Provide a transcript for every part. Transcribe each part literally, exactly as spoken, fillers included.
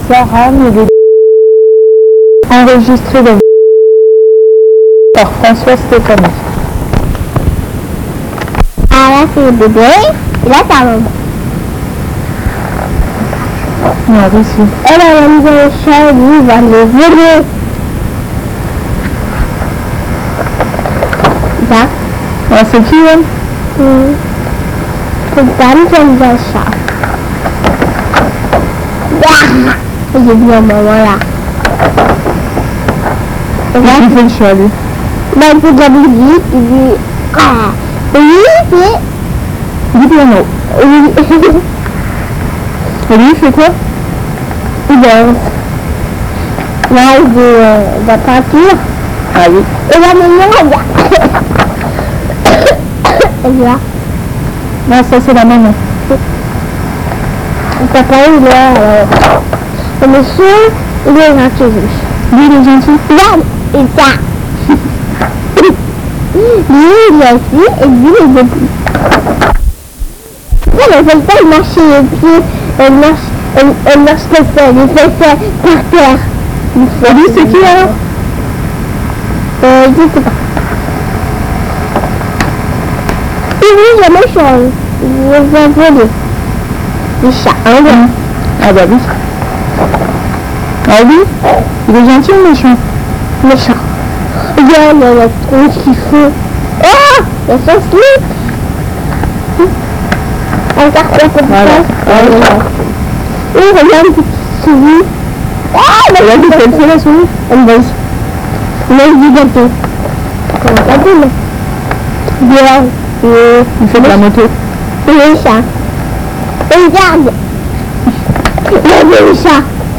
Sarah, mais le enregistré de... par François Stéphanie. Ah là c'est le bébé, et là c'est maman. Non, ici. Elle a mis dans le chat, lui il va le voler. Ça. Ah, c'est qui, elle? Mmh. C'est une dame qui a mis dans le chat. Ah, j'ai vu un moment là. Et qui fait le chat, lui? Bah, il fait de la musique, il dit... Ah, oui, c'est... Du piano. Oui. Et lui, il fait quoi? Il danse. Là, il dit euh, de la peinture. Ah oui. Et là, maintenant, regarde. Et là. Non, ça, c'est la maman. Le papa, il est... Euh, le monsieur, il est gentil. Lui, il est gentil. Regarde, et ça. Lui, il est assis, et lui, il est debout. Elle ne fait pas marcher les pieds, elle marche, elle, elle marche comme ça, elle fait ça par terre. Et lui, c'est qui, alors? Euh, je sais pas. Et lui, il est méchant. Il va voler. Le chat, hein, Mmh. Ah bah oui. Ah oui? Il est gentil ou méchant? méchant. Regarde, il y a la tronche qu'il faut. Oh, il y a son slip. Encore quoi comme Voilà. ça. Et regarde, petite souris. Ah, Et là, qu'est-ce qu'elle fait, la souris? elle mange. Elle mange du gâteau. Comment ça dit, bien. Et Il fait de la moto. le chat. Et regarde. Regarde le chat.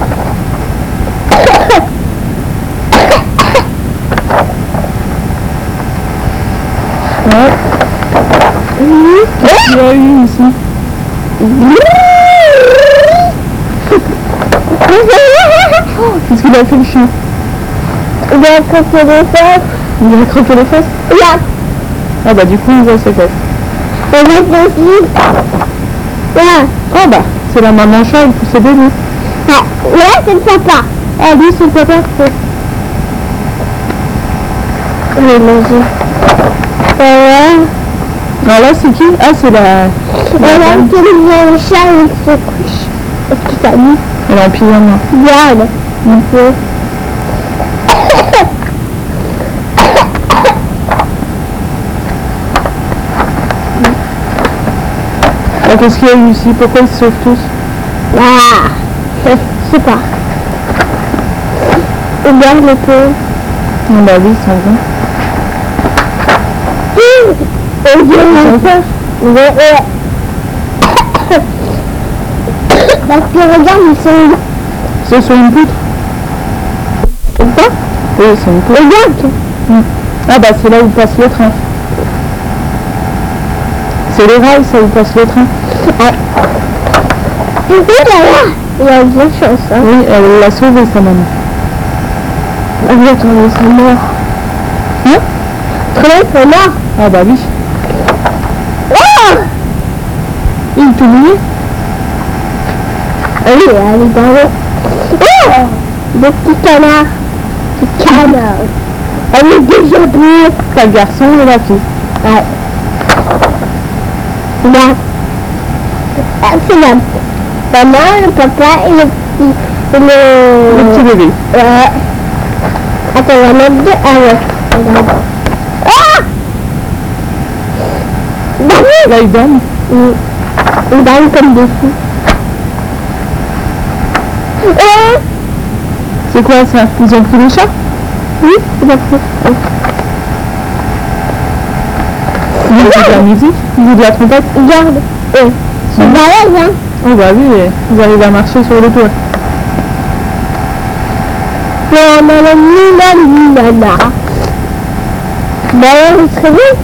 Ouais. Qu'est-ce qu'il y a eu ici? Qu'est-ce qu'il a fait, le chien? Il a croqué les fesses. Il a croqué les fesses? Regarde. Ah bah du coup, il voit ses fesses. Regarde aussi. Là. Ah bah, c'est la maman chat, il pousse ses bébés. Ah, là, c'est le papa. Ah lui, c'est le papa. Il est mangé. Voilà. Ah là, c'est qui? Ah, c'est la... Voilà, il vient le chat, il se couche. Est-ce qu'il t'a mis? Elle est en pyjama. Regarde. Un peu. Ah, qu'est-ce qu'il y a eu ici? Pourquoi ils se sauvent tous? Ah, je sais pas. Regarde le peu. Ah bah oui, ils s'en vont. Oh Dieu, mon frère. Parce que regarde, ils sont... C'est sur une poutre? Quoi? Oui, c'est une poutre. Regarde. Mmh. Ah bah c'est là où passe le train. C'est les rails, ça, où passe le train. Ah. Et puis là, il y a de la chance. Hein. Oui, elle l'a sauvé, sa maman. Ah oui, attends, ils sont morts. Hein? Très bien, ils sont morts. Ah bah oui. Oh! Il est tout mouillé. Ah oui, elle est dans l'eau. Oh! Des petits canards. Des canards. Elle est déjà bleue. T'as le garçon et la fille. Ouais. Là. Ah, c'est la maman, le papa et le petit. Et le... Le petit bébé. Ouais. Attends, on va mettre deux. Ah ouais. Regarde. Ah! Bah Là, ils dorment. oui. Ils dorment comme des fous. Oh! C'est quoi ça? Ils ont pris le chat? Oui, ils ont pris. Ils jouent de la musique? Ils jouent de la trompette? Regarde. Eh. Ils sont balèzes, hein. Oh bah oui, ils arrivent à marcher sur le toit. Non, non, non, non, non, non. Bah alors, il se réveille.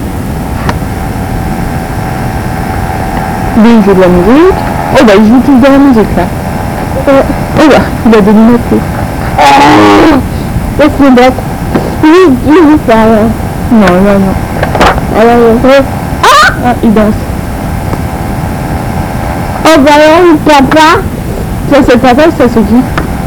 Lui, il joue de la musique. Oh bah, ils jouent tous de la musique, là. Euh, Oh bah, il a des lunettes, lui. euh, c'est bête. Oui, il joue ça, alors. Non, là, non. Alors, il fait... Ah! Ah, il danse. Oh, bah alors, le papa. Ça, c'est le papa, ça, c'est qui?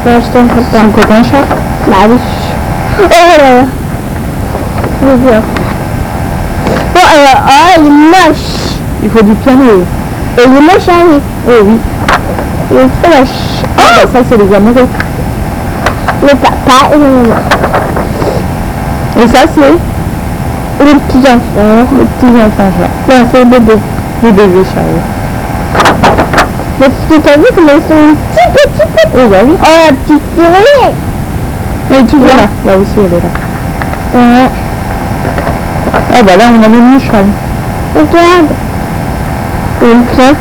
Non, je t'en fais Son copain chat. Bah oui. Oh là là. Je veux bien. Oh, euh, oh, il est moche. Il faut du piano. Et il est moche, hein, oui. Oh oui. Il est trop moche. Ah bah ça c'est les amoureux. Le papa et le maman. Et ça c'est Les petits enfants. le petit enfant chat. Non, c'est le bébé. Les bébés chats. Oui. Mais tu t'as vu comment ils sont petits, petits, petits. Oh bah oui. Oh, la petite souris. Et tu vois là. Là aussi elle est là. Ouais. Ah bah là on a même le cheval. Regarde. Une clope.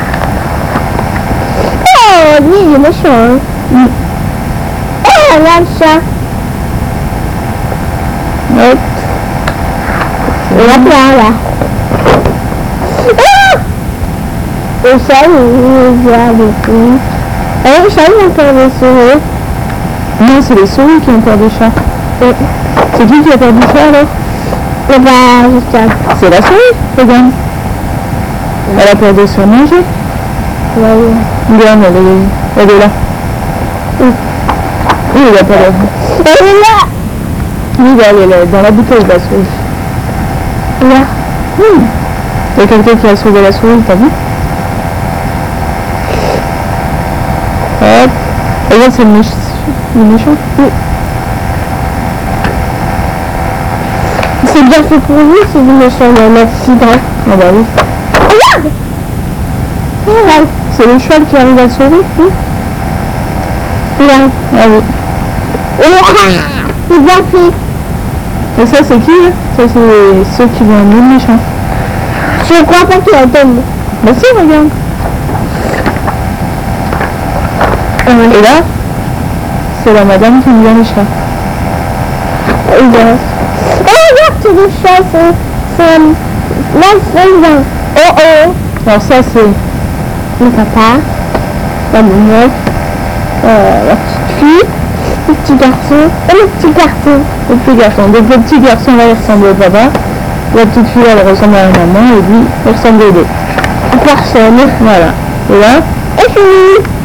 Oh, lui, il est méchant, hein. Mm. Oh, regarde ça. Hop. Il y a plein, là. Ah! Et ça, il y a des souris. Et ça, il y a encore des souris. Non, c'est les souris qui ont peur des chats. Et, C'est qui qui a peur du chat alors? et bah, je sais. C'est la souris, regarde. Elle a peur de se faire manger. Ouais, Regarde, elle est, elle est là. Oui. Oui, elle a pas l'air. elle est là. Oui, regarde, elle est dans la bouteille, la souris. Là. Hmm. Il y a quelqu'un qui a sauvé la souris, t'as vu? Hop. Regarde, c'est le, méch... le méchant. Oui. C'est bien fait pour lui, c'est du méchant, il y a un accident. Ah bah oui. Regarde. Regarde. C'est le cheval qui arrive à le sauver, oui. Regarde. Ah oui. Ah, c'est bien fait. Et ça, c'est qui là? Ça, c'est ceux qui vont amener le méchant. Je crois pas qu'il attende. Bah si, regarde. Et là, c'est la madame qui vient les chats. Regarde. Oh, regarde, c'est des chats, c'est... c'est... Là, c'est bien. Oh, oh. Alors ça, c'est Le papa, la maman, euh, la petite fille, le petit garçon et le petit garçon. le petit garçon. Donc le petit garçon là, il ressemble au papa. La petite fille, elle ressemble à la maman. Et lui, il ressemble aux deux. Personne. Voilà. Et là, Et fini.